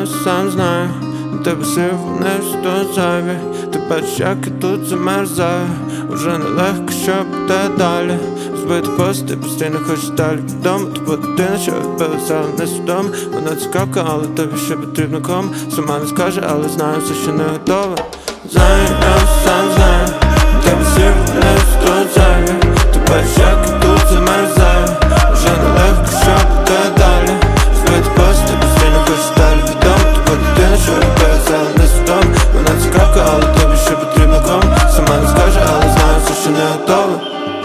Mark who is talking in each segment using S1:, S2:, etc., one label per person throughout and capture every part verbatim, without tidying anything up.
S1: я сам знаю, у тебе сил не що зайві. Ти бачиш, як я тут замерзаю. Уже нелегко, що буде далі. Збити пост, ти постійно хочеш далі. Відомо, тобі дитина, що відбилася, але не свідомо. Вона цікавка, але тобі ще потрібно ком. Сама не скаже, але знаю, все ще не готова. Знаю, я сам знаю, у тебе сил не що зайві. Ти бачиш, як я тут замерзаю. Уже нелегко, що буде далі. Збити пост, ти постійно хочеш далі. Відомо, тобі дитина, що відбилася, але не свідомо. Вона цікавка, але тобі ще потрібно ком. Сама не скаже, але знаю, все ще не готова.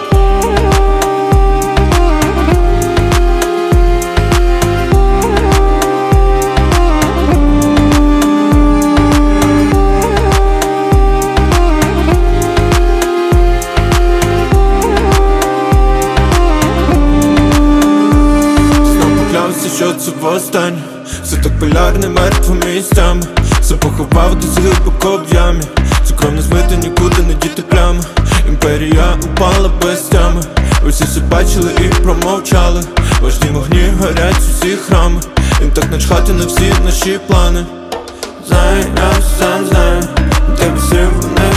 S1: Що це востаннє? Все так полярне мертвим місцями. Все поховав десь глибоко в ямі. Цукром не змити, нікуди не діти плями. Імперія упала без тями. Усі все бачили і промовчали. Важні вогні горять усі храми. Їм так начхати на всі наші плани. Знаю, я сам знаю, у тебе сил не